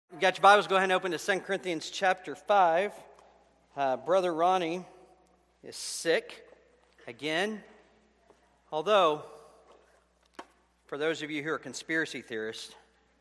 You got your Bibles, go ahead and open to 2 Corinthians chapter 5. Brother Ronnie is sick again. Although, for those of you who are conspiracy theorists,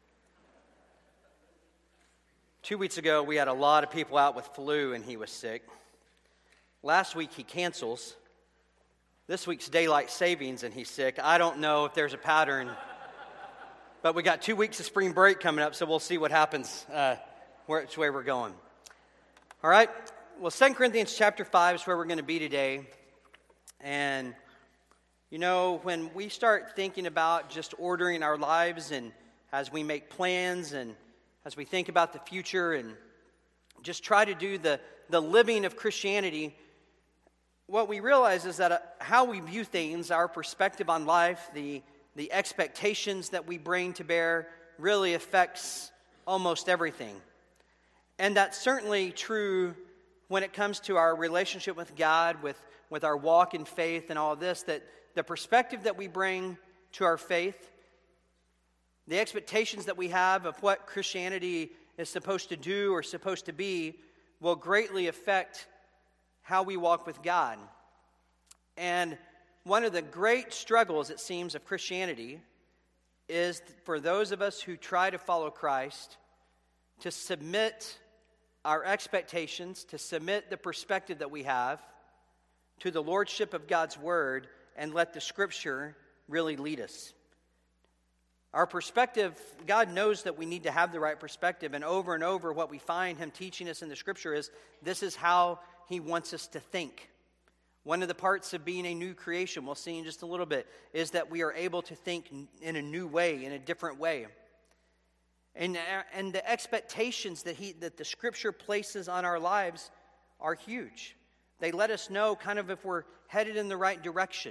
2 weeks ago we had a lot of people out with flu and he was sick. Last week he cancels. This week's daylight savings and he's sick. I don't know if there's a pattern. But we got 2 weeks of spring break coming up, so we'll see what happens, which way we're going. All right? Well, 2 Corinthians chapter 5 is where we're going to be today. And, you know, when we start thinking about just ordering our lives and as we make plans and as we think about the future and just try to do the living of Christianity, what we realize is that how we view things, our perspective on life, the expectations that we bring to bear really affects almost everything. And that's certainly true when it comes to our relationship with God, with our walk in faith and all of this, that the perspective that we bring to our faith, the expectations that we have of what Christianity is supposed to do or supposed to be will greatly affect how we walk with God. And one of the great struggles, it seems, of Christianity is for those of us who try to follow Christ to submit our expectations, to submit the perspective that we have to the lordship of God's Word and let the Scripture really lead us. Our perspective, God knows that we need to have the right perspective, and over what we find Him teaching us in the Scripture is this is how He wants us to think. One of the parts of being a new creation, we'll see in just a little bit, is that we are able to think in a new way, in a different way. And the expectations that the Scripture places on our lives are huge. They let us know kind of if we're headed in the right direction.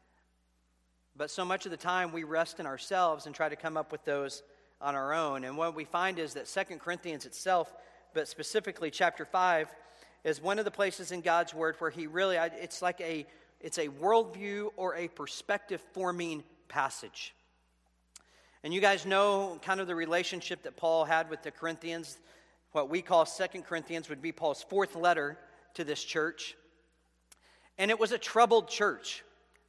But so much of the time we rest in ourselves and try to come up with those on our own. And what we find is that 2 Corinthians itself, but specifically chapter 5, is one of the places in God's Word where He really, it's a worldview or a perspective-forming passage. And you guys know kind of the relationship that Paul had with the Corinthians. What we call 2 Corinthians would be Paul's fourth letter to this church. And it was a troubled church.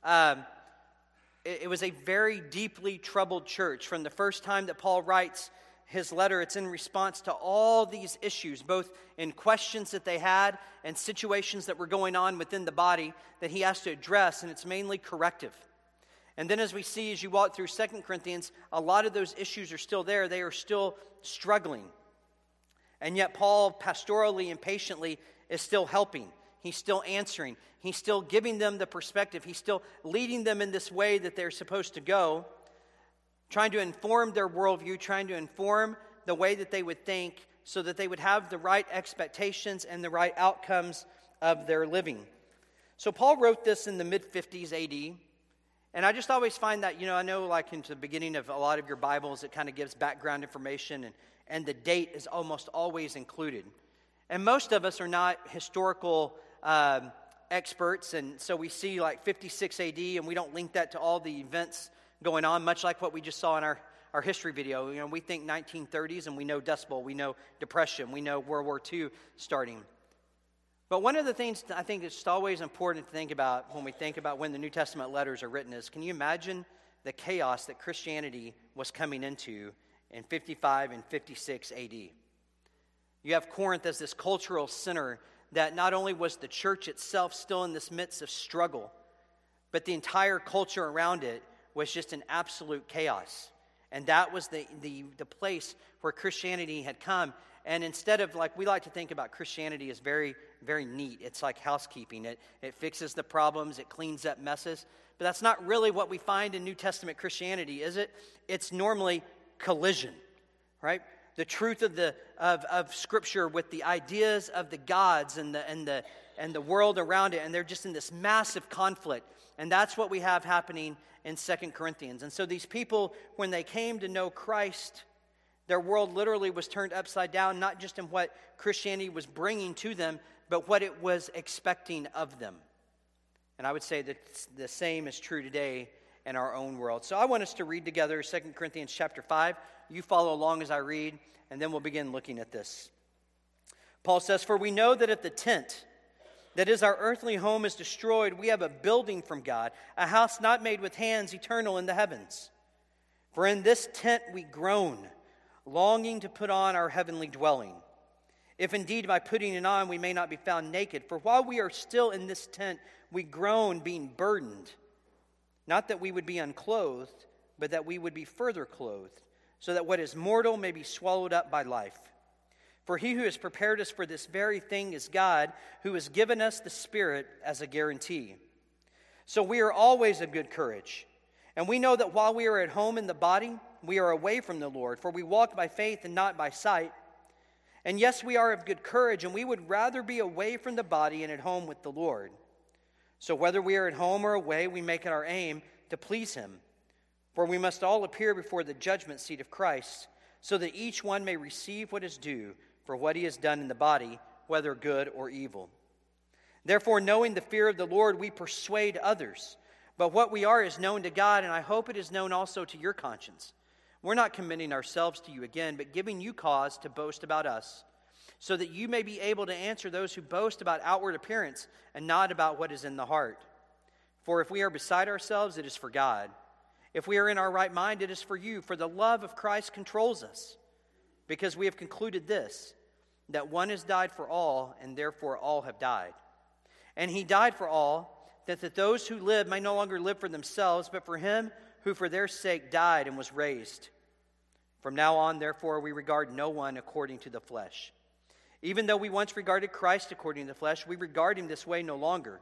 It was a very deeply troubled church. From the first time that Paul writes his letter, it's in response to all these issues, both in questions that they had and situations that were going on within the body that he has to address, and it's mainly corrective. And then as we see, as you walk through 2 Corinthians, a lot of those issues are still there. They are still struggling. And yet Paul, pastorally and patiently, is still helping. He's still answering. He's still giving them the perspective. He's still leading them in this way that they're supposed to go, trying to inform their worldview, trying to inform the way that they would think so that they would have the right expectations and the right outcomes of their living. So Paul wrote this in the mid-50s AD, and I just always find that, I know like into the beginning of a lot of your Bibles, it kind of gives background information, and the date is almost always included. And most of us are not historical experts, and so we see like 56 AD, and we don't link that to all the events going on, much like what we just saw in our history video. We think 1930s, and we know Dust Bowl, we know Depression, we know World War II starting. But one of the things I think it's always important to think about when we think about when the New Testament letters are written is, can you imagine the chaos that Christianity was coming into in 55 and 56 AD? You have Corinth as this cultural center that not only was the church itself still in this midst of struggle, but the entire culture around it was just an absolute chaos. And that was the place where Christianity had come. And instead of, like, we like to think about Christianity as very, very neat. It's like housekeeping. It fixes the problems. It cleans up messes. But that's not really what we find in New Testament Christianity, is it? It's normally collision, right? The truth of Scripture with the ideas of the gods and the world around it. And they're just in this massive conflict. And that's what we have happening in 2 Corinthians. And so these people, when they came to know Christ, their world literally was turned upside down, not just in what Christianity was bringing to them, but what it was expecting of them. And I would say that the same is true today in our own world. So I want us to read together 2 Corinthians chapter 5. You follow along as I read, and then we'll begin looking at this. Paul says, "For we know that if the tent, that is our earthly home, is destroyed, we have a building from God, a house not made with hands, eternal in the heavens. For in this tent we groan, longing to put on our heavenly dwelling. If indeed by putting it on we may not be found naked. For while we are still in this tent, we groan, being burdened. Not that we would be unclothed, but that we would be further clothed, so that what is mortal may be swallowed up by life. For he who has prepared us for this very thing is God, who has given us the Spirit as a guarantee. So we are always of good courage. And we know that while we are at home in the body, we are away from the Lord, for we walk by faith and not by sight. And yes, we are of good courage, and we would rather be away from the body and at home with the Lord. So whether we are at home or away, we make it our aim to please him. For we must all appear before the judgment seat of Christ, so that each one may receive what is due for what he has done in the body, whether good or evil. Therefore, knowing the fear of the Lord, we persuade others. But what we are is known to God, and I hope it is known also to your conscience. We're not commending ourselves to you again, but giving you cause to boast about us, so that you may be able to answer those who boast about outward appearance and not about what is in the heart. For if we are beside ourselves, it is for God. If we are in our right mind, it is for you. For the love of Christ controls us, because we have concluded this, that one has died for all, and therefore all have died. And he died for all, that those who live may no longer live for themselves, but for him who for their sake died and was raised. From now on, therefore, we regard no one according to the flesh. Even though we once regarded Christ according to the flesh, we regard him this way no longer.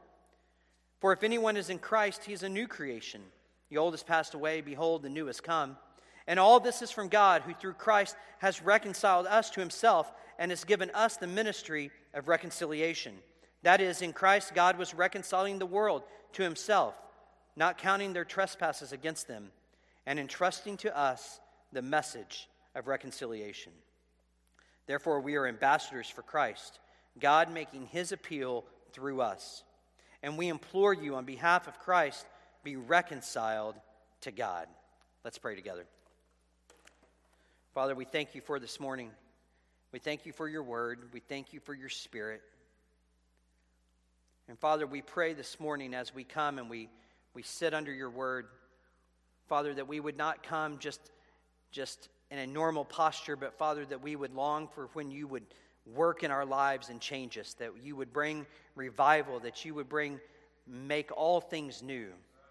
For if anyone is in Christ, he is a new creation. The old has passed away, behold, the new has come. And all this is from God, who through Christ has reconciled us to himself and has given us the ministry of reconciliation. That is, in Christ, God was reconciling the world to himself, not counting their trespasses against them, and entrusting to us the message of reconciliation. Therefore, we are ambassadors for Christ, God making his appeal through us. And we implore you on behalf of Christ, be reconciled to God." Let's pray together. Father, we thank you for this morning. We thank you for your word. We thank you for your Spirit. And Father, we pray this morning as we come and we sit under your word, Father, that we would not come just in a normal posture, but Father, that we would long for when you would work in our lives and change us, that you would bring revival, that you would make all things new.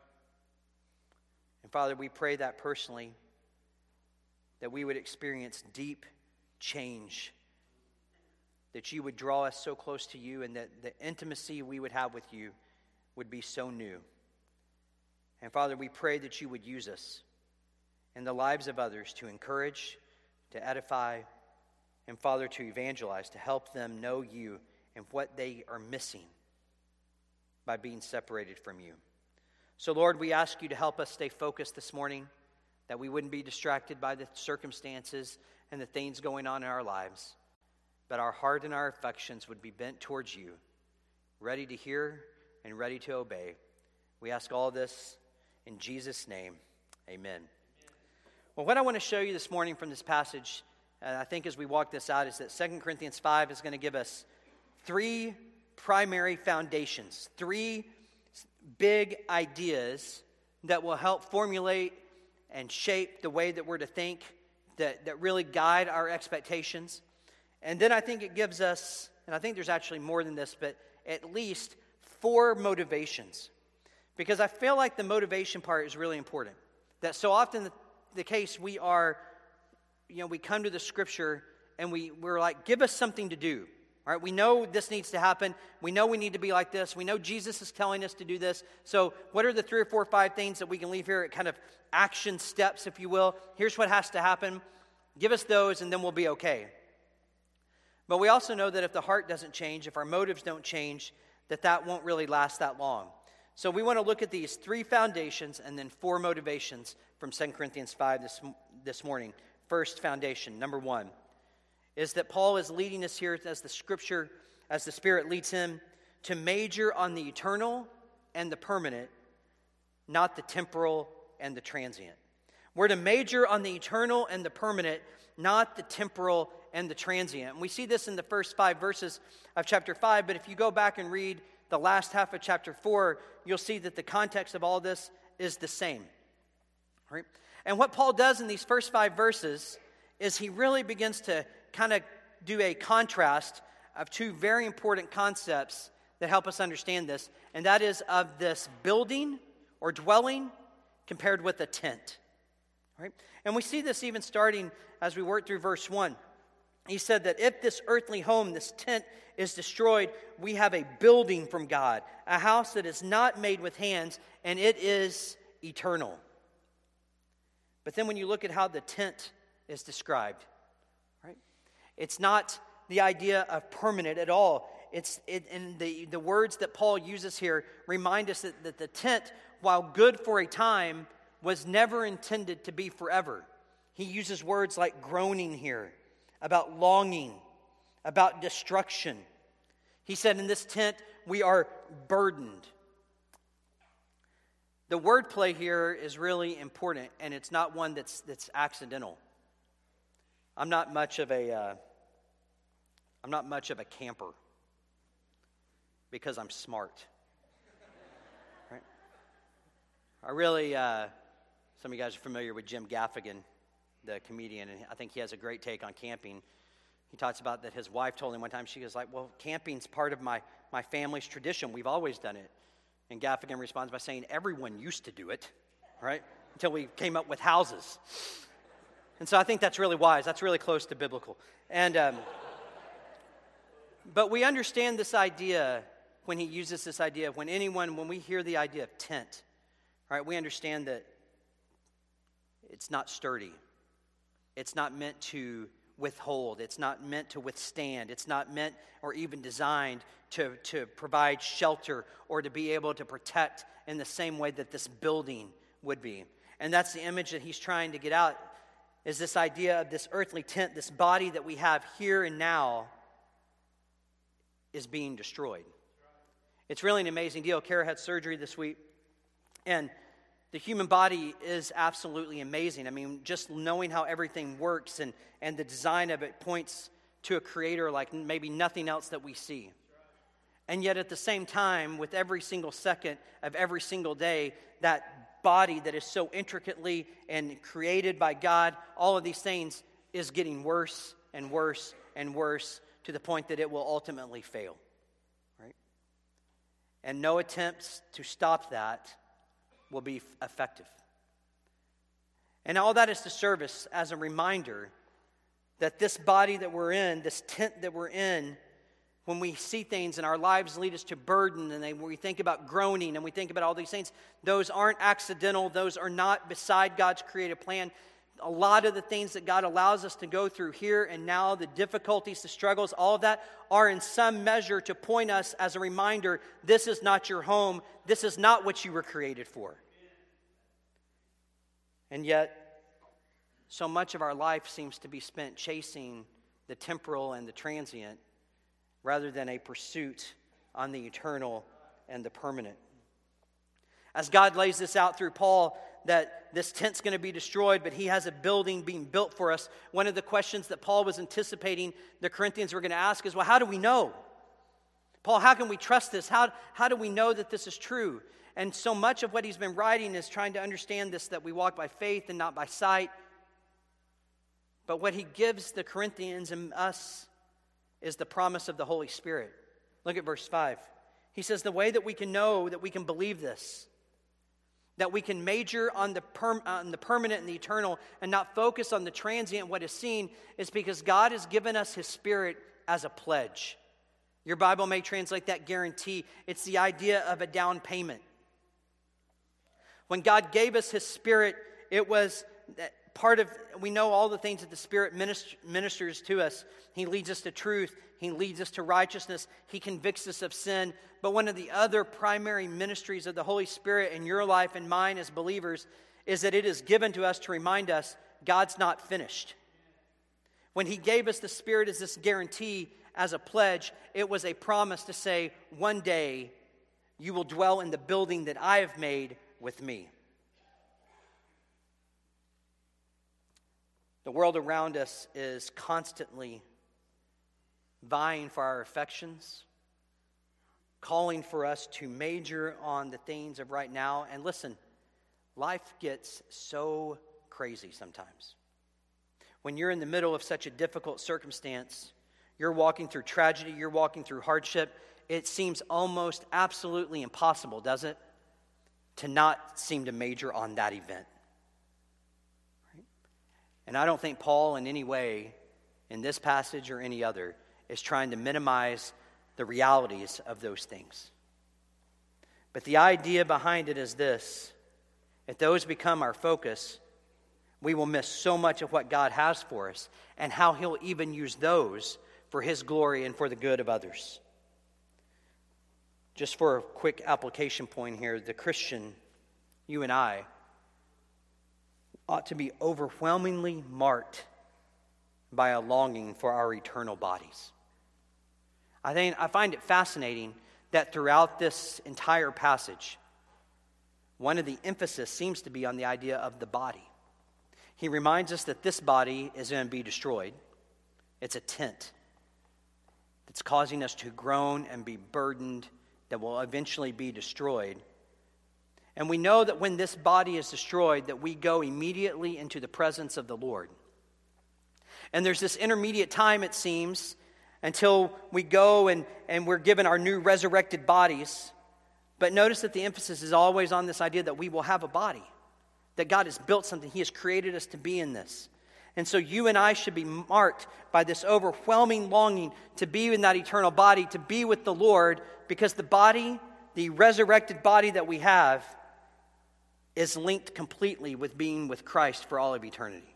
And Father, we pray that personally, that we would experience deep change, that you would draw us so close to you, and that the intimacy we would have with you would be so new. And Father, we pray that you would use us in the lives of others to encourage, to edify, and Father, to evangelize, to help them know you and what they are missing by being separated from you. So Lord, we ask you to help us stay focused this morning, that we wouldn't be distracted by the circumstances and the things going on in our lives, but our heart and our affections would be bent towards you, ready to hear and ready to obey. We ask all this in Jesus' name, amen. Well, what I want to show you this morning from this passage, I think as we walk this out, is that 2 Corinthians 5 is going to give us three primary foundations, three big ideas that will help formulate and shape the way that we're to think, that really guide our expectations. And then I think it gives us, and I think there's actually more than this, but at least 4 motivations. Because I feel like the motivation part is really important. That so often the case we come to the scripture and we're like, give us something to do. All right, we know this needs to happen. We know we need to be like this. We know Jesus is telling us to do this. So what are the 3 or 4 or 5 things that we can leave here at kind of action steps, if you will? Here's what has to happen. Give us those and then we'll be okay. But we also know that if the heart doesn't change, if our motives don't change, that won't really last that long. So we want to look at these 3 foundations and then 4 motivations from 2 Corinthians 5 this morning. First foundation, number 1, is that Paul is leading us here as the Spirit leads him, to major on the eternal and the permanent, not the temporal and the transient. We're to major on the eternal and the permanent, not the temporal and the transient. And we see this in the first 5 verses of chapter 5, but if you go back and read the last half of chapter 4, you'll see that the context of all this is the same. Right? And what Paul does in these first 5 verses is he really begins to kind of do a contrast of 2 very important concepts that help us understand this, and that is of this building or dwelling compared with a tent. Right? And we see this even starting as we work through verse 1. He said that if this earthly home, this tent, is destroyed, we have a building from God, a house that is not made with hands, and it is eternal. But then when you look at how the tent is described, right? It's not the idea of permanent at all. And the words that Paul uses here remind us that the tent, while good for a time, was never intended to be forever. He uses words like groaning here, about longing, about destruction. He said, in this tent, we are burdened. The wordplay here is really important, and it's not one that's accidental. I'm not much of a camper because I'm smart. Right? Some of you guys are familiar with Jim Gaffigan, the comedian, and I think he has a great take on camping. He talks about that his wife told him one time, she was like, well, camping's part of my family's tradition. We've always done it. And Gaffigan responds by saying, everyone used to do it, right? Until we came up with houses. And so I think that's really wise. That's really close to biblical. And but we understand this idea when he uses this idea of when we hear the idea of tent, right? We understand that it's not sturdy. It's not meant to withhold. It's not meant to withstand. It's not meant or even designed to provide shelter or to be able to protect in the same way that this building would be. And that's the image that he's trying to get out, is this idea of this earthly tent, this body that we have here and now is being destroyed. It's really an amazing deal. Kara had surgery this week, and the human body is absolutely amazing. I mean, just knowing how everything works and the design of it points to a creator like maybe nothing else that we see. And yet at the same time, with every single second of every single day, that body that is so intricately and created by God, all of these things is getting worse and worse and worse to the point that it will ultimately fail. Right? And no attempts to stop that will be effective. And all that is to serve us as a reminder that this body that we're in, this tent that we're in, when we see things and our lives lead us to burden and we think about groaning and we think about all these things, those aren't accidental. Those are not beside God's creative plan. A lot of the things that God allows us to go through here and now, the difficulties, the struggles, all of that are in some measure to point us as a reminder, this is not your home. This is not what you were created for. And yet, so much of our life seems to be spent chasing the temporal and the transient rather than a pursuit on the eternal and the permanent. As God lays this out through Paul, that this tent's going to be destroyed, but he has a building being built for us. One of the questions that Paul was anticipating the Corinthians were going to ask is, well, how do we know? Paul, how can we trust this? How do we know that this is true? And so much of what he's been writing is trying to understand this, that we walk by faith and not by sight. But what he gives the Corinthians and us is the promise of the Holy Spirit. Look at verse 5. He says the way that we can know, that we can believe this, that we can major on the permanent and the eternal and not focus on the transient, what is seen, is because God has given us His Spirit as a pledge. Your Bible may translate that guarantee. It's the idea of a down payment. When God gave us His Spirit, it was we know all the things that the Spirit ministers to us. He leads us to truth. He leads us to righteousness. He convicts us of sin. But one of the other primary ministries of the Holy Spirit in your life and mine as believers is that it is given to us to remind us God's not finished. When He gave us the Spirit as this guarantee, as a pledge, it was a promise to say, one day you will dwell in the building that I have made with me. The world around us is constantly vying for our affections, calling for us to major on the things of right now. And listen, life gets so crazy sometimes. When you're in the middle of such a difficult circumstance, you're walking through tragedy, you're walking through hardship, it seems almost absolutely impossible, does it, to not seem to major on that event. Right? And I don't think Paul in any way, in this passage or any other, is trying to minimize the realities of those things. But the idea behind it is this: if those become our focus, we will miss so much of what God has for us and how He'll even use those for His glory and for the good of others. Just for a quick application point here, the Christian, you and I, ought to be overwhelmingly marked by a longing for our eternal bodies. I find it fascinating that throughout this entire passage, one of the emphasis seems to be on the idea of the body. He reminds us that this body is going to be destroyed. It's a tent that's causing us to groan and be burdened, that will eventually be destroyed. And we know that when this body is destroyed, that we go immediately into the presence of the Lord. And there's this intermediate time, it seems, until we go and we're given our new resurrected bodies. But notice that the emphasis is always on this idea that we will have a body, that God has built something. He has created us to be in this. And so you and I should be marked by this overwhelming longing to be in that eternal body, to be with the Lord, because the body, the resurrected body that we have, is linked completely with being with Christ for all of eternity.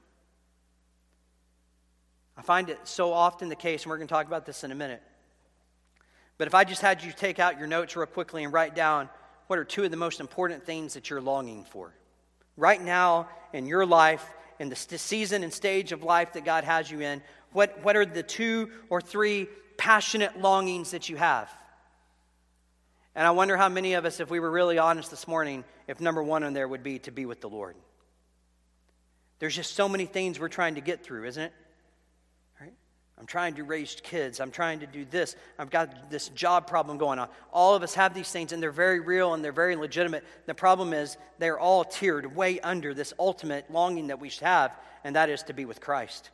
I find it so often the case, and we're going to talk about this in a minute, but if I just had you take out your notes real quickly and write down what are two of the most important things that you're longing for right now in your life, in the season and stage of life that God has you in, what are the 2 or 3 passionate longings that you have? And I wonder how many of us, if we were really honest this morning, if number 1 on there would be to be with the Lord. There's just so many things we're trying to get through, isn't it? Right? I'm trying to raise kids. I'm trying to do this. I've got this job problem going on. All of us have these things, and they're very real and they're very legitimate. The problem is they're all tiered way under this ultimate longing that we should have, and that is to be with Christ.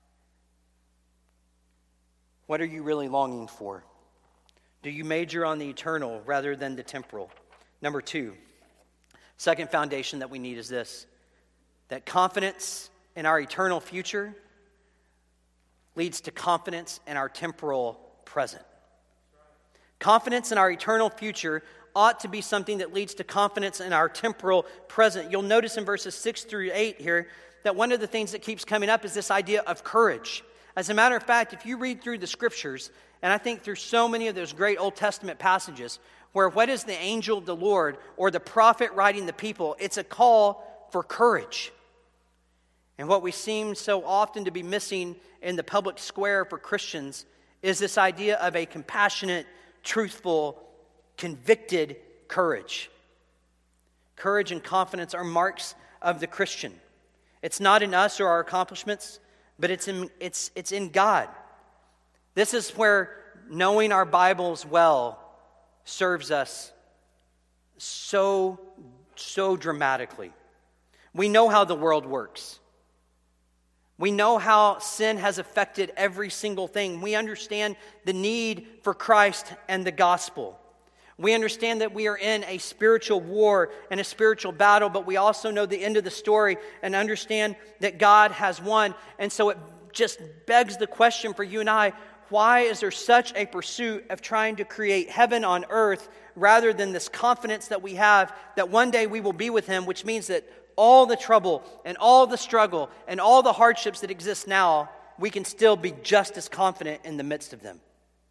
What are you really longing for? Do you major on the eternal rather than the temporal? Number 2, second foundation that we need is this: that confidence in our eternal future leads to confidence in our temporal present. Confidence in our eternal future ought to be something that leads to confidence in our temporal present. You'll notice in verses 6 through 8 here that one of the things that keeps coming up is this idea of courage. As a matter of fact, if you read through the scriptures, and I think through so many of those great Old Testament passages, where what is the angel of the Lord or the prophet writing the people? It's a call for courage. And what we seem so often to be missing in the public square for Christians is this idea of a compassionate, truthful, convicted courage. Courage and confidence are marks of the Christian. It's not in us or our accomplishments, but it's in God. This is where knowing our Bibles well serves us so dramatically. We know how the world works. We know how sin has affected every single thing. We understand the need for Christ and the gospel. We understand that we are in a spiritual war and a spiritual battle, but we also know the end of the story and understand that God has won. And so it just begs the question for you and I, why is there such a pursuit of trying to create heaven on earth rather than this confidence that we have that one day we will be with Him, which means that all the trouble and all the struggle and all the hardships that exist now, we can still be just as confident in the midst of them.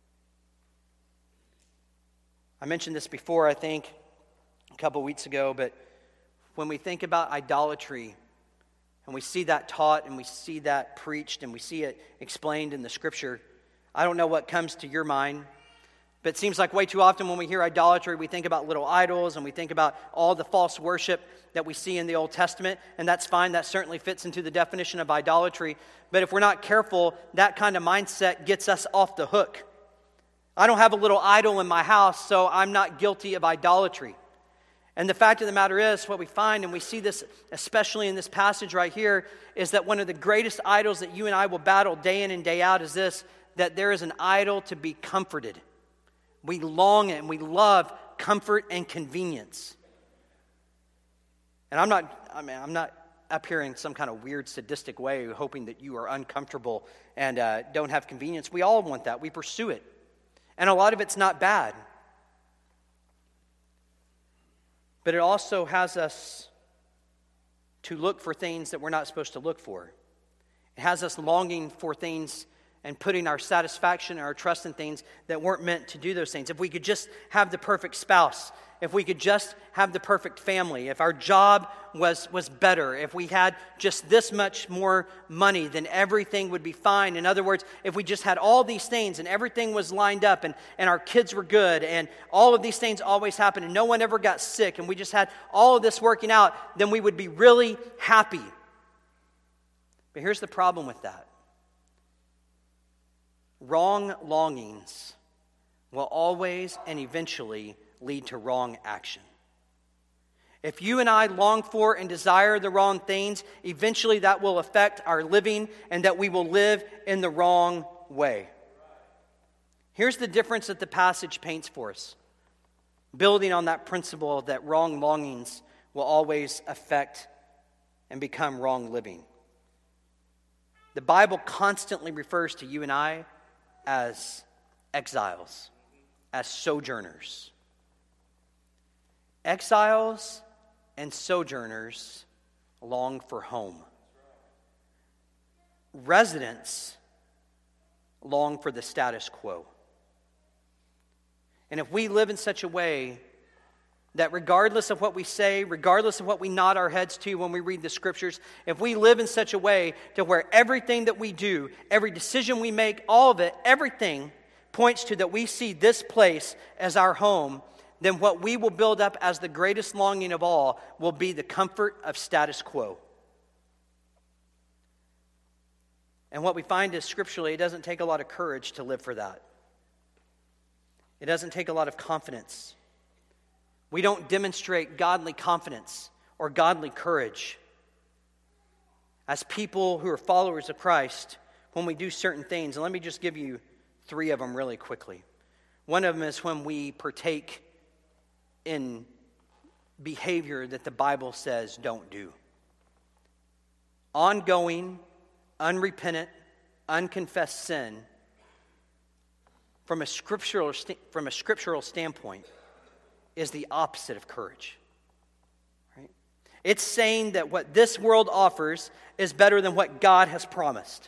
I mentioned this before, I think, a couple weeks ago, but when we think about idolatry and we see that taught and we see that preached and we see it explained in the Scripture, I don't know what comes to your mind, But it seems like way too often when we hear idolatry, we think about little idols and we think about all the false worship that we see in the Old Testament, and that's fine. That certainly fits into the definition of idolatry. But if we're not careful, that kind of mindset gets us off the hook. I don't have a little idol in my house, so I'm not guilty of idolatry. And the fact of the matter is, what we find, and we see this especially in this passage right here, is that one of the greatest idols that you and I will battle day in and day out is this, that there is an idol to be comforted. We long and we love comfort and convenience. And I'm not up here in some kind of weird sadistic way hoping that you are uncomfortable and don't have convenience. We all want that. We pursue it. And a lot of it's not bad. But it also has us to look for things that we're not supposed to look for. It has us longing for things and putting our satisfaction and our trust in things that weren't meant to do those things. If we could just have the perfect spouse, if we could just have the perfect family, if our job was better, if we had just this much more money, then everything would be fine. In other words, if we just had all these things and everything was lined up and our kids were good and all of these things always happened and no one ever got sick and we just had all of this working out, then we would be really happy. But here's the problem with that. Wrong longings will always and eventually lead to wrong action. If you and I long for and desire the wrong things, eventually that will affect our living and that we will live in the wrong way. Here's the difference that the passage paints for us, building on that principle that wrong longings will always affect and become wrong living. The Bible constantly refers to you and I as exiles, as sojourners. Exiles and sojourners long for home. Residents long for the status quo. And if we live in such a way that regardless of what we say, regardless of what we nod our heads to when we read the scriptures, if we live in such a way to where everything that we do, every decision we make, all of it, everything points to that we see this place as our home, then what we will build up as the greatest longing of all will be the comfort of status quo. And what we find is scripturally, it doesn't take a lot of courage to live for that. It doesn't take a lot of confidence. We don't demonstrate godly confidence or godly courage as people who are followers of Christ when we do certain things. And let me just give you 3 of them really quickly. One of them is when we partake in behavior that the Bible says don't do. Ongoing, unrepentant, unconfessed sin from a scriptural standpoint is the opposite of courage. Right? It's saying that what this world offers is better than what God has promised.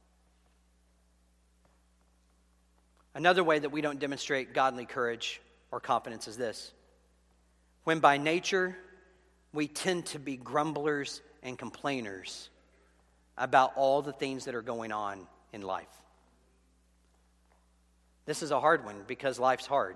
Another way that we don't demonstrate godly courage or confidence is this. When by nature we tend to be grumblers and complainers about all the things that are going on in life. This is a hard one because life's hard.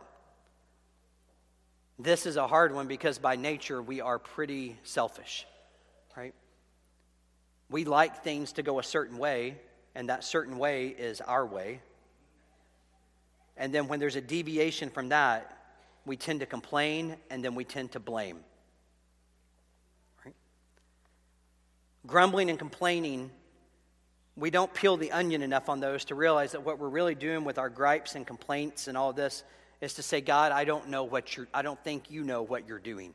This is a hard one because by nature we are pretty selfish, right? We like things to go a certain way, and that certain way is our way. And then when there's a deviation from that, we tend to complain and then we tend to blame. Right? Grumbling and complaining, we don't peel the onion enough on those to realize that what we're really doing with our gripes and complaints and all this is to say, God, I don't think you know what you're doing.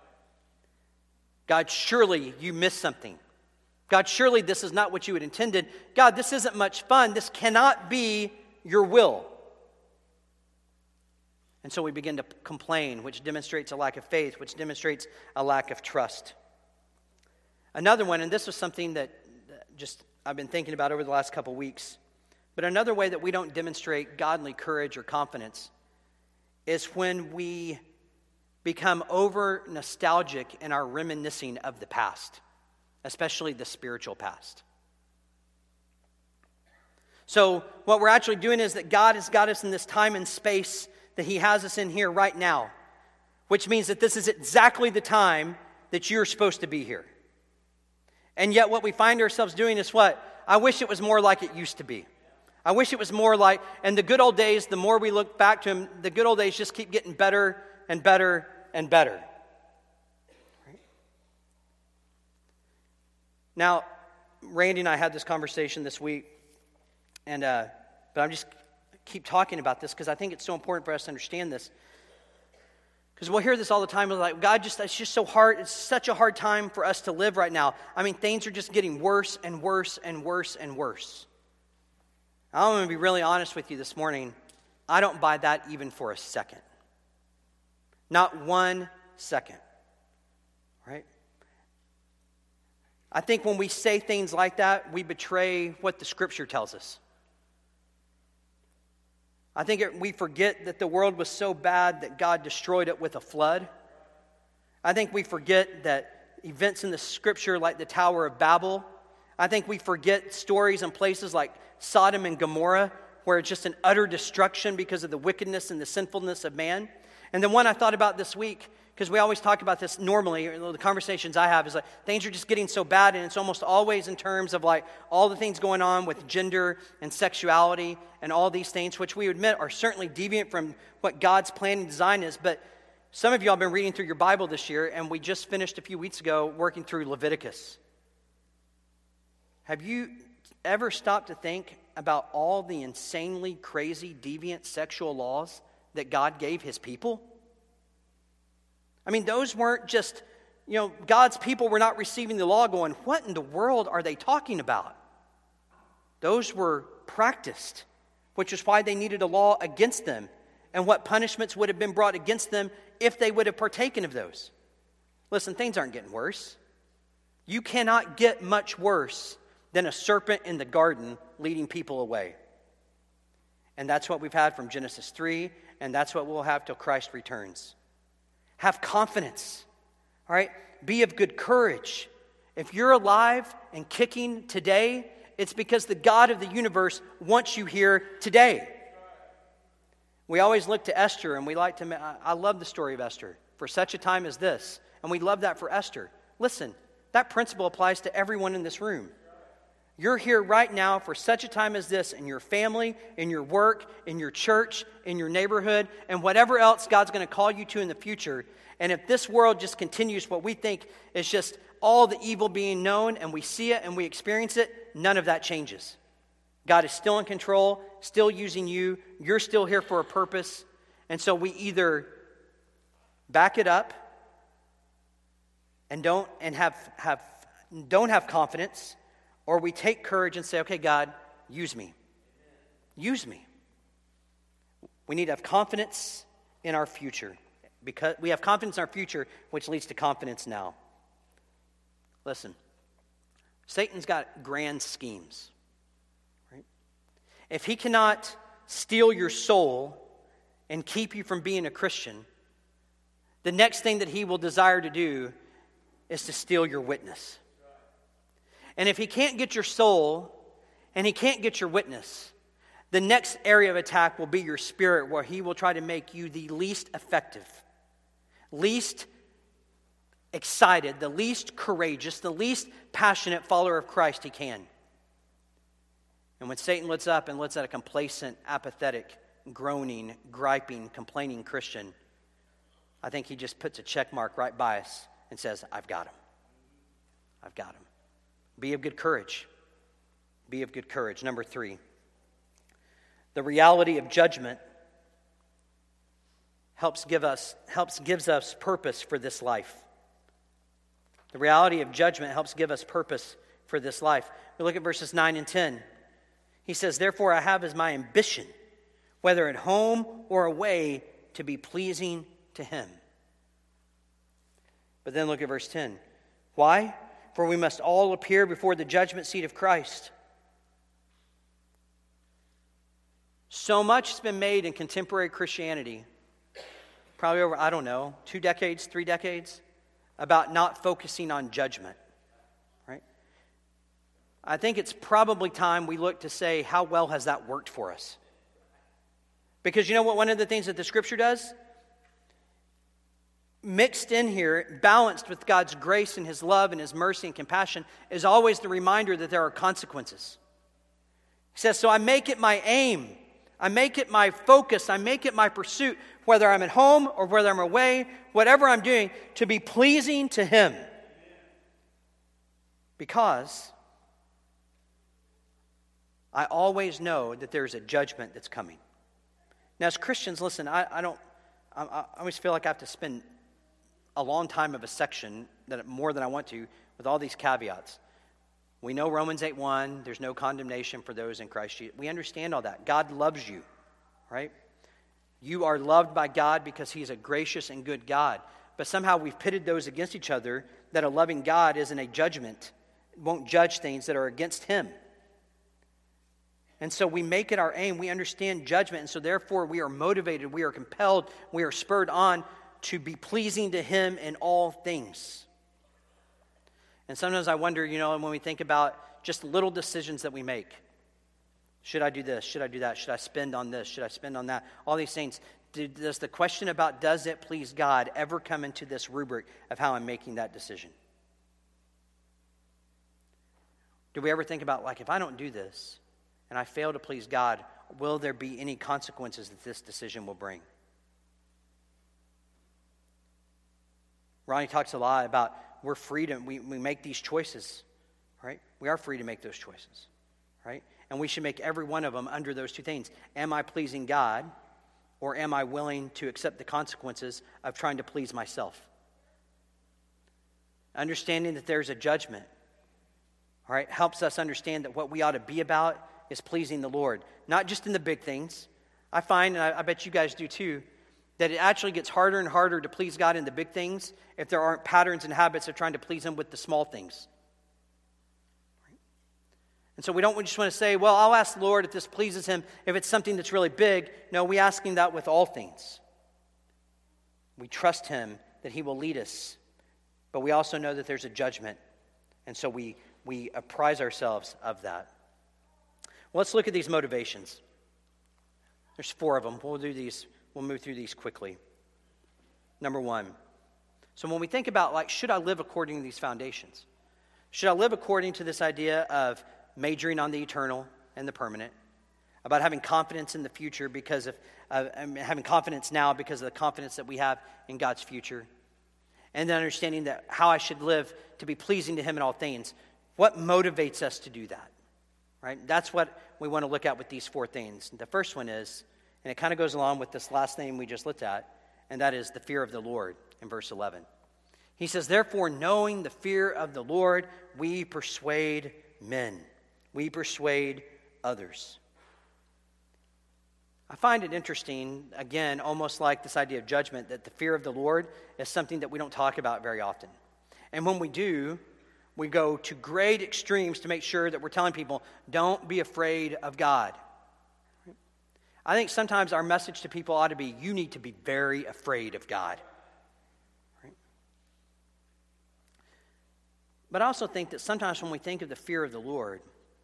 God, surely you missed something. God, surely this is not what you had intended. God, this isn't much fun. This cannot be your will. And so we begin to complain, which demonstrates a lack of faith, which demonstrates a lack of trust. Another one, and this was something that just I've been thinking about over the last couple weeks, but another way that we don't demonstrate godly courage or confidence is when we become over nostalgic in our reminiscing of the past, especially the spiritual past. So what we're actually doing is that God has got us in this time and space that he has us in here right now, which means that this is exactly the time that you're supposed to be here. And yet what we find ourselves doing is what? I wish it was more like it used to be. I wish it was more like, and the good old days, the more we look back to them, the good old days just keep getting better and better and better. Right? Now, Randy and I had this conversation this week, and but I'm just keep talking about this because I think it's so important for us to understand this. Because we'll hear this all the time. We're like, God, it's just so hard. It's such a hard time for us to live right now. I mean, things are just getting worse and worse and worse and worse. I'm going to be really honest with you this morning. I don't buy that even for a second. Not 1 second. Right? I think when we say things like that, we betray what the Scripture tells us. I think we forget that the world was so bad that God destroyed it with a flood. I think we forget that events in the Scripture like the Tower of Babel. I think we forget stories and places like Sodom and Gomorrah, where it's just an utter destruction because of the wickedness and the sinfulness of man. And the one I thought about this week, because we always talk about this normally, the conversations I have is like, things are just getting so bad, and it's almost always in terms of like all the things going on with gender and sexuality and all these things, which we admit are certainly deviant from what God's plan and design is. But some of y'all have been reading through your Bible this year, and we just finished a few weeks ago working through Leviticus. Have you ever stopped to think about all the insanely crazy, deviant sexual laws that God gave his people? I mean, those weren't just, God's people were not receiving the law going, what in the world are they talking about? Those were practiced, which is why they needed a law against them and what punishments would have been brought against them if they would have partaken of those. Listen, things aren't getting worse. You cannot get much worse than a serpent in the garden leading people away. And that's what we've had from Genesis 3, and that's what we'll have till Christ returns. Have confidence, all right? Be of good courage. If you're alive and kicking today, it's because the God of the universe wants you here today. We always look to Esther, and I love the story of Esther, for such a time as this, and we love that for Esther. Listen, that principle applies to everyone in this room. You're here right now for such a time as this in your family, in your work, in your church, in your neighborhood, and whatever else God's going to call you to in the future. And if this world just continues what we think is just all the evil being known, and we see it and we experience it, none of that changes. God is still in control, still using you. You're still here for a purpose. And so we either back it up and don't have confidence, or we take courage and say, okay, God, use me. Use me. We need to have confidence in our future. Because we have confidence in our future, which leads to confidence now. Listen, Satan's got grand schemes. Right? If he cannot steal your soul and keep you from being a Christian, the next thing that he will desire to do is to steal your witness. And if he can't get your soul and he can't get your witness, the next area of attack will be your spirit, where he will try to make you the least effective, least excited, the least courageous, the least passionate follower of Christ he can. And when Satan looks up and looks at a complacent, apathetic, groaning, griping, complaining Christian, I think he just puts a check mark right by us and says, I've got him. I've got him. Be of good courage. Be of good courage. Number 3, the reality of judgment gives us purpose for this life. The reality of judgment helps give us purpose for this life. We look at verses 9 and 10. He says, therefore I have as my ambition, whether at home or away, to be pleasing to him. But then look at verse 10. Why? For we must all appear before the judgment seat of Christ. So much has been made in contemporary Christianity, probably over, 2 decades, 3 decades, about not focusing on judgment, right? I think it's probably time we look to say, how well has that worked for us? Because you know what one of the things that the Scripture does? Mixed in here, balanced with God's grace and His love and His mercy and compassion, is always the reminder that there are consequences. He says, so I make it my aim, I make it my focus, I make it my pursuit, whether I'm at home or whether I'm away, whatever I'm doing, to be pleasing to Him. Because I always know that there's a judgment that's coming. Now, as Christians, listen, I always feel like I have to spend a long time of a section, that more than I want to, with all these caveats. We know Romans 8:1, there's no condemnation for those in Christ Jesus. We understand all that. God loves you, right? You are loved by God because He's a gracious and good God. But somehow we've pitted those against each other, that a loving God isn't a judgment, won't judge things that are against Him. And so we make it our aim. We understand judgment, and so therefore we are motivated, we are compelled, we are spurred on to be pleasing to Him in all things. And sometimes I wonder, when we think about just little decisions that we make. Should I do this? Should I do that? Should I spend on this? Should I spend on that? All these things. Does the question about does it please God ever come into this rubric of how I'm making that decision? Do we ever think about, if I don't do this and I fail to please God, will there be any consequences that this decision will bring? Ronnie talks a lot about we're free to, we make these choices, right? We are free to make those choices, right? And we should make every one of them under those two things. Am I pleasing God, or am I willing to accept the consequences of trying to please myself? Understanding that there's a judgment, all right, helps us understand that what we ought to be about is pleasing the Lord. Not just in the big things. I find, and I bet you guys do too, that it actually gets harder and harder to please God in the big things if there aren't patterns and habits of trying to please Him with the small things. And so we don't just want to say, well, I'll ask the Lord if this pleases Him if it's something that's really big. No, we ask Him that with all things. We trust Him that He will lead us. But we also know that there's a judgment. And so we apprise ourselves of that. Well, let's look at these motivations. There's 4 of them. We'll move through these quickly. Number 1. So when we think about, should I live according to these foundations? Should I live according to this idea of majoring on the eternal and the permanent? About having confidence in the future because of having confidence now because of the confidence that we have in God's future? And then understanding that how I should live to be pleasing to Him in all things. What motivates us to do that? Right? That's what we want to look at with these 4 things. The first one is, and it kind of goes along with this last thing we just looked at, and that is the fear of the Lord in verse 11. He says, therefore, knowing the fear of the Lord, we persuade men. We persuade others. I find it interesting, again, almost like this idea of judgment, that the fear of the Lord is something that we don't talk about very often. And when we do, we go to great extremes to make sure that we're telling people, don't be afraid of God. I think sometimes our message to people ought to be, you need to be very afraid of God. Right? But I also think that sometimes when we think of the fear of the Lord,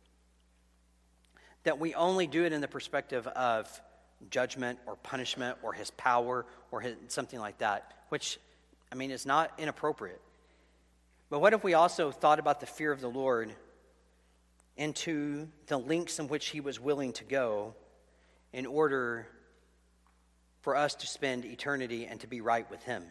that we only do it in the perspective of judgment or punishment or His power or something like that, which, is not inappropriate. But what if we also thought about the fear of the Lord into the lengths in which He was willing to go in order for us to spend eternity and to be right with Him?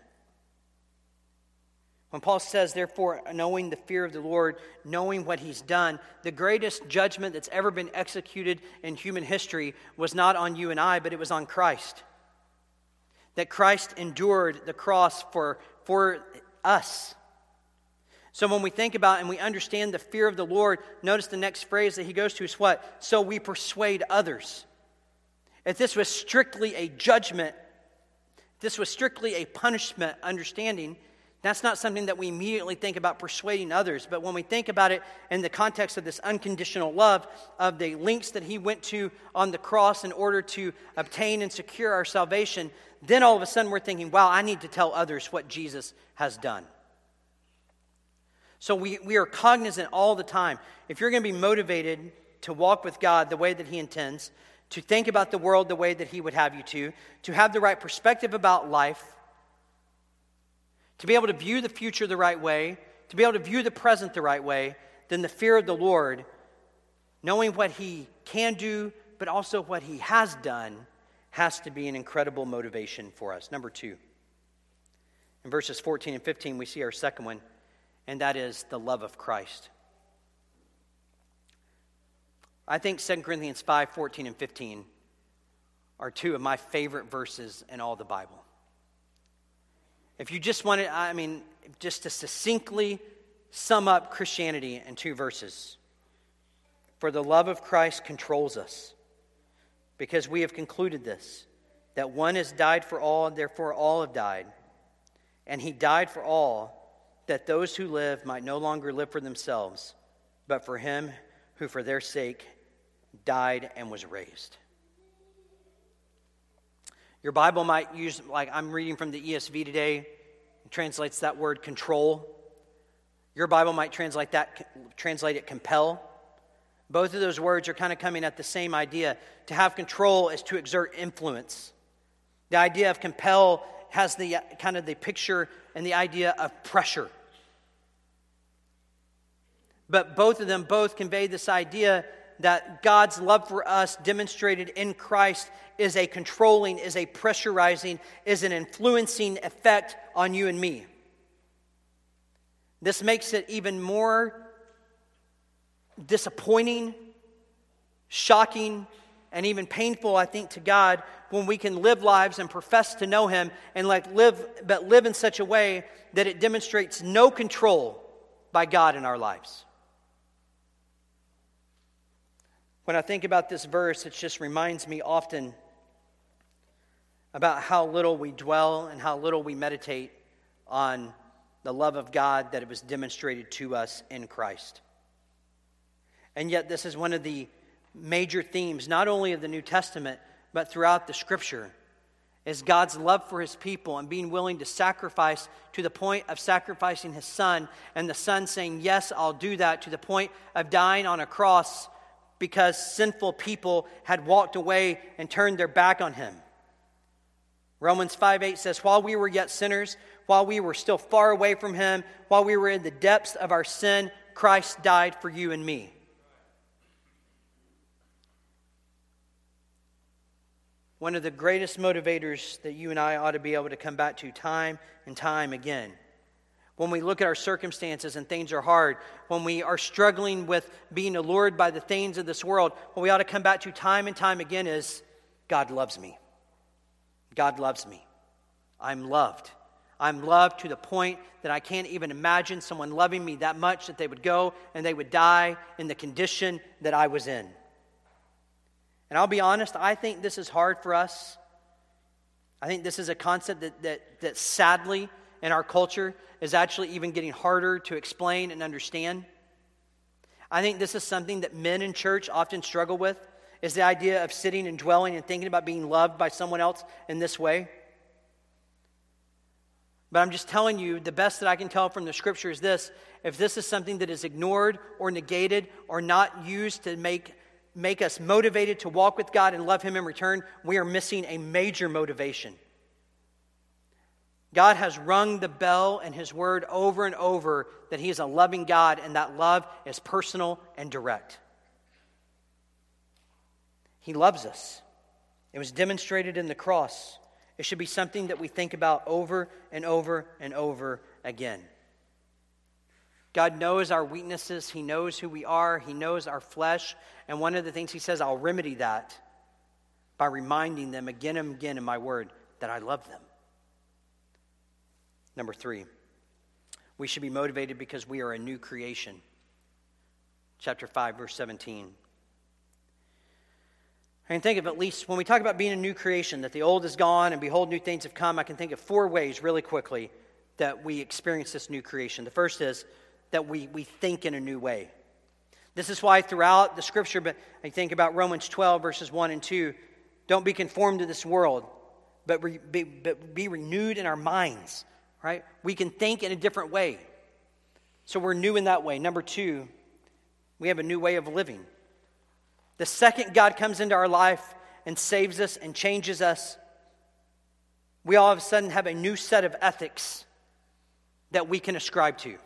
When Paul says, therefore, knowing the fear of the Lord, knowing what He's done, the greatest judgment that's ever been executed in human history was not on you and I, but it was on Christ. That Christ endured the cross for us. So when we think about and we understand the fear of the Lord, notice the next phrase that he goes to is what? So we persuade others. If this was strictly a judgment, if this was strictly a punishment understanding, that's not something that we immediately think about persuading others. But when we think about it in the context of this unconditional love, of the lengths that He went to on the cross in order to obtain and secure our salvation, then all of a sudden we're thinking, wow, I need to tell others what Jesus has done. So we are cognizant all the time. If you're going to be motivated to walk with God the way that He intends, to think about the world the way that he would have you to have the right perspective about life, to be able to view the future the right way, to be able to view the present the right way, then the fear of the Lord, knowing what he can do, but also what he has done, has to be an incredible motivation for us. Number 2, in verses 14 and 15, we see our second one, and that is the love of Christ. I think 2 Corinthians 5, 14 and 15 are two of my favorite verses in all the Bible. If you just want to, just to succinctly sum up Christianity in 2 verses. For the love of Christ controls us, because we have concluded this, that one has died for all, and therefore all have died. And he died for all, that those who live might no longer live for themselves, but for him who for their sake died and was raised. Your Bible might use, like I'm reading from the ESV today, it translates that word control. Your Bible might translate it compel. Both of those words are kind of coming at the same idea. To have control is to exert influence. The idea of compel has the kind of the picture and the idea of pressure. But both of them convey this idea that God's love for us demonstrated in Christ is a controlling, is a pressurizing, is an influencing effect on you and me. This makes it even more disappointing, shocking, and even painful, I think, to God when we can live lives and profess to know him and live in such a way that it demonstrates no control by God in our lives. When I think about this verse, it just reminds me often about how little we dwell and how little we meditate on the love of God that it was demonstrated to us in Christ. And yet this is one of the major themes, not only of the New Testament, but throughout the Scripture, is God's love for his people and being willing to sacrifice to the point of sacrificing his Son, and the Son saying, yes, I'll do that, to the point of dying on a cross because sinful people had walked away and turned their back on him. Romans 5:8 says, while we were yet sinners, while we were still far away from him, while we were in the depths of our sin, Christ died for you and me. One of the greatest motivators that you and I ought to be able to come back to time and time again. When we look at our circumstances and things are hard, when we are struggling with being allured by the things of this world, what we ought to come back to time and time again is, God loves me. God loves me. I'm loved. I'm loved to the point that I can't even imagine someone loving me that much that they would go and they would die in the condition that I was in. And I'll be honest, I think this is hard for us. I think this is a concept that sadly in our culture is actually even getting harder to explain and understand. I think this is something that men in church often struggle with, is the idea of sitting and dwelling and thinking about being loved by someone else in this way. But I'm just telling you, the best that I can tell from the Scripture is this: if this is something that is ignored or negated or not used to make us motivated to walk with God and love him in return, we are missing a major motivation. God has rung the bell in his word over and over that he is a loving God, and that love is personal and direct. He loves us. It was demonstrated in the cross. It should be something that we think about over and over and over again. God knows our weaknesses. He knows who we are. He knows our flesh. And one of the things he says, I'll remedy that by reminding them again and again in my word that I love them. Number 3, we should be motivated because we are a new creation. Chapter 5, verse 17. I can think of at least, when we talk about being a new creation, that the old is gone and behold, new things have come, I can think of 4 ways really quickly that we experience this new creation. The first is that we think in a new way. This is why throughout the Scripture, but I think about Romans 12, verses 1 and 2, don't be conformed to this world, but be renewed in our minds. Right? We can think in a different way. So we're new in that way. Number 2, we have a new way of living. The second God comes into our life, and saves us and changes us, we all of a sudden have a new set of ethics that we can ascribe to.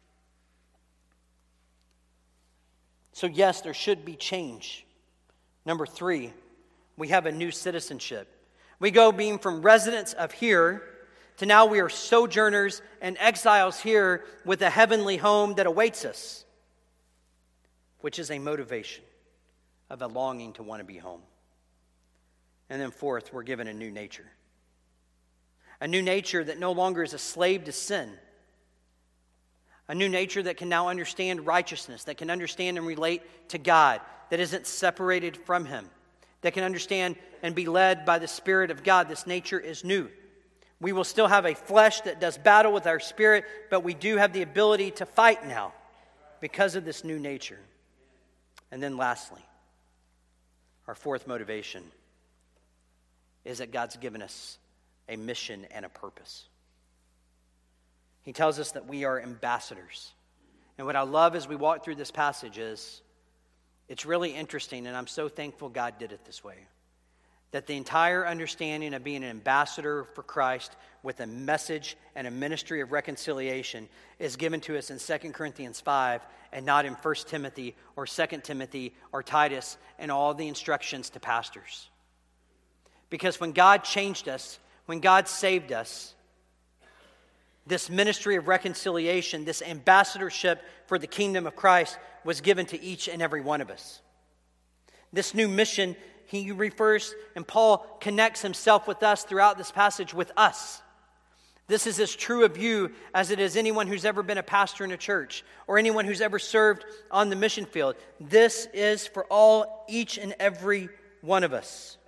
So yes, there should be change. Number 3, we have a new citizenship. We go being from residents of here to now we are sojourners and exiles here with a heavenly home that awaits us, which is a motivation of a longing to want to be home. And then 4th, we're given a new nature. A new nature that no longer is a slave to sin. A new nature that can now understand righteousness, that can understand and relate to God, that isn't separated from Him, that can understand and be led by the Spirit of God. This nature is new. We will still have a flesh that does battle with our spirit, but we do have the ability to fight now because of this new nature. And then lastly, our 4th motivation is that God's given us a mission and a purpose. He tells us that we are ambassadors. And what I love as we walk through this passage is, it's really interesting, and I'm so thankful God did it this way, that the entire understanding of being an ambassador for Christ with a message and a ministry of reconciliation is given to us in 2 Corinthians 5 and not in 1 Timothy or 2 Timothy or Titus and all the instructions to pastors. Because when God changed us, when God saved us, this ministry of reconciliation, this ambassadorship for the kingdom of Christ was given to each and every one of us. This new mission, he refers, and Paul connects himself with us throughout this passage with us. This is as true of you as it is anyone who's ever been a pastor in a church or anyone who's ever served on the mission field. This is for all, each and every one of us.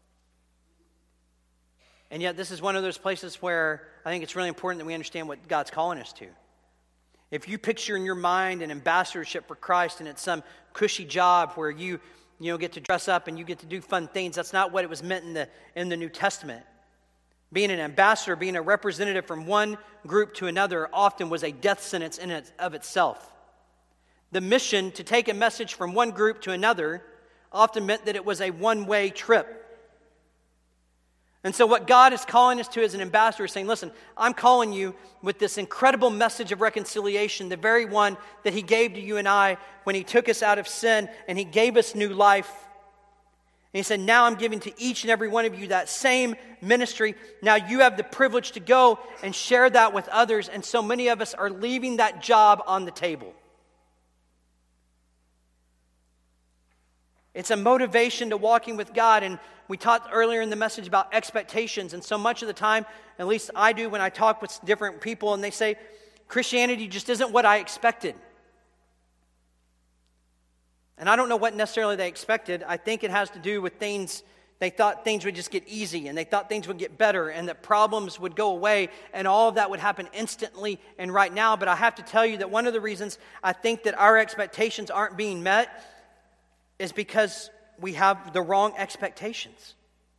And yet this is one of those places where I think it's really important that we understand what God's calling us to. If you picture in your mind an ambassadorship for Christ and it's some cushy job where you get to dress up and you get to do fun things, that's not what it was meant in the New Testament. Being an ambassador, being a representative from one group to another often was a death sentence in and of itself. The mission to take a message from one group to another often meant that it was a one-way trip. And so what God is calling us to as an ambassador is saying, listen, I'm calling you with this incredible message of reconciliation, the very one that He gave to you and I when He took us out of sin and He gave us new life. And He said, now I'm giving to each and every one of you that same ministry. Now you have the privilege to go and share that with others. And so many of us are leaving that job on the table. It's a motivation to walking with God. And we talked earlier in the message about expectations. And so much of the time, at least I do when I talk with different people and they say, Christianity just isn't what I expected. And I don't know what necessarily they expected. I think it has to do with things. They thought things would just get easy and they thought things would get better and that problems would go away and all of that would happen instantly and right now. But I have to tell you that one of the reasons I think that our expectations aren't being met is because we have the wrong expectations.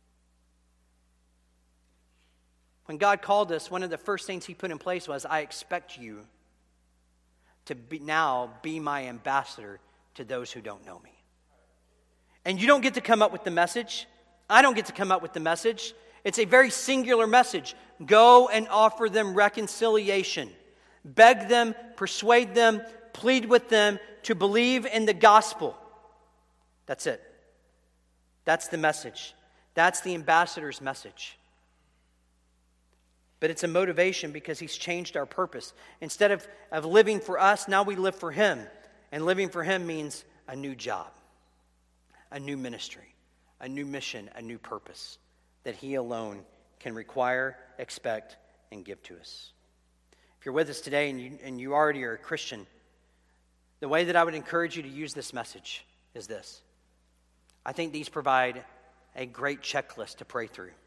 When God called us, one of the first things He put in place was, I expect you to be my ambassador to those who don't know me. And you don't get to come up with the message. I don't get to come up with the message. It's a very singular message. Go and offer them reconciliation. Beg them, persuade them, plead with them to believe in the gospel. That's it. That's the message. That's the ambassador's message. But it's a motivation because He's changed our purpose. Instead of living for us, now we live for Him. And living for Him means a new job, a new ministry, a new mission, a new purpose that He alone can require, expect, and give to us. If you're with us today and you already are a Christian, the way that I would encourage you to use this message is this. I think these provide a great checklist to pray through.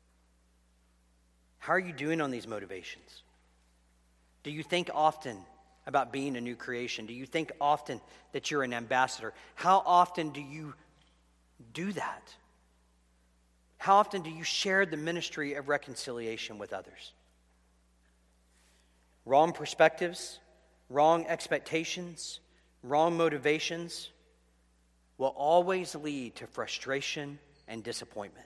How are you doing on these motivations? Do you think often about being a new creation? Do you think often that you're an ambassador? How often do you do that? How often do you share the ministry of reconciliation with others? Wrong perspectives, wrong expectations, wrong motivations will always lead to frustration and disappointment.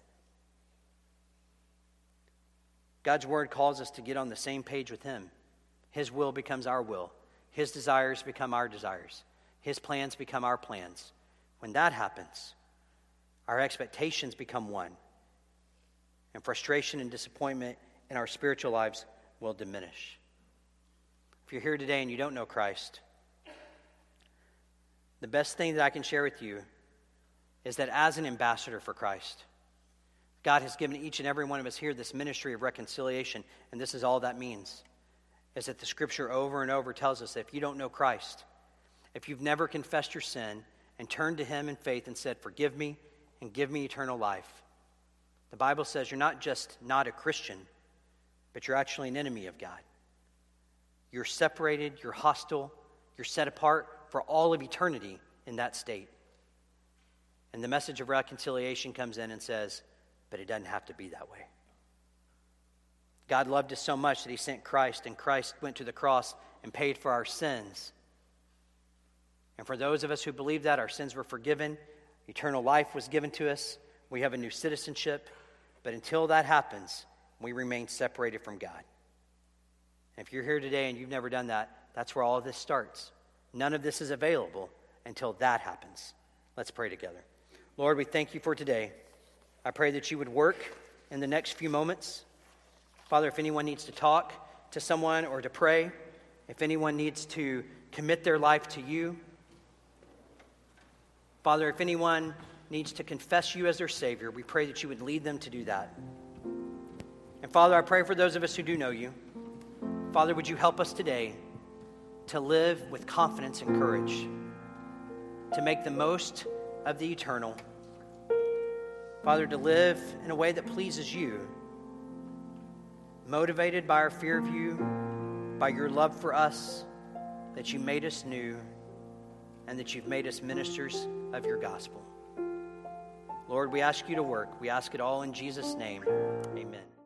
God's word calls us to get on the same page with him. His will becomes our will. His desires become our desires. His plans become our plans. When that happens, our expectations become one. And frustration and disappointment in our spiritual lives will diminish. If you're here today and you don't know Christ, the best thing that I can share with you is that as an ambassador for Christ, God has given each and every one of us here this ministry of reconciliation, and this is all that means, is that the scripture over and over tells us that if you don't know Christ, if you've never confessed your sin and turned to him in faith and said, forgive me and give me eternal life, the Bible says you're not just not a Christian, but you're actually an enemy of God. You're separated, you're hostile, you're set apart for all of eternity in that state. And the message of reconciliation comes in and says, but it doesn't have to be that way. God loved us so much that he sent Christ, and Christ went to the cross and paid for our sins. And for those of us who believe that, our sins were forgiven, eternal life was given to us, we have a new citizenship, but until that happens, we remain separated from God. And if you're here today and you've never done that, that's where all of this starts. None of this is available until that happens. Let's pray together. Lord, we thank you for today. I pray that you would work in the next few moments. Father, if anyone needs to talk to someone or to pray, if anyone needs to commit their life to you, Father, if anyone needs to confess you as their Savior, we pray that you would lead them to do that. And Father, I pray for those of us who do know you. Father, would you help us today to live with confidence and courage, to make the most of the eternal. Father, to live in a way that pleases you, motivated by our fear of you, by your love for us, that you made us new, and that you've made us ministers of your gospel. Lord, we ask you to work. We ask it all in Jesus' name. Amen.